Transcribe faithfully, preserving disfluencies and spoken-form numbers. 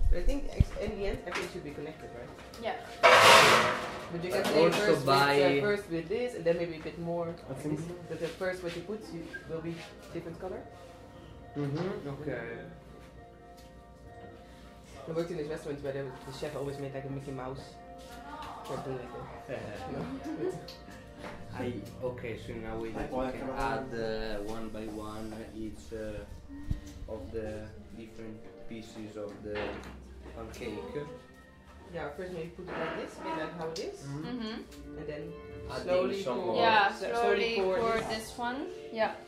But I think ex- in the end, everything should be connected, right? Yeah. But you can But play also first, by- with, uh, first with this, and then maybe a bit more. I think this. But the first what you put you, will be different color. Mm-hmm. Okay. I worked in this restaurant where the, the chef always made like a Mickey Mouse. Something like that. You know? I okay. So now we Like can what? add uh, one by one each uh, of the different pieces of the pancake. Yeah, first maybe put it like this, a bit like how it is, Mm-hmm. Mm-hmm. and then Adding slowly some pour. more. Yeah, s- slowly pour this. this one. Yeah.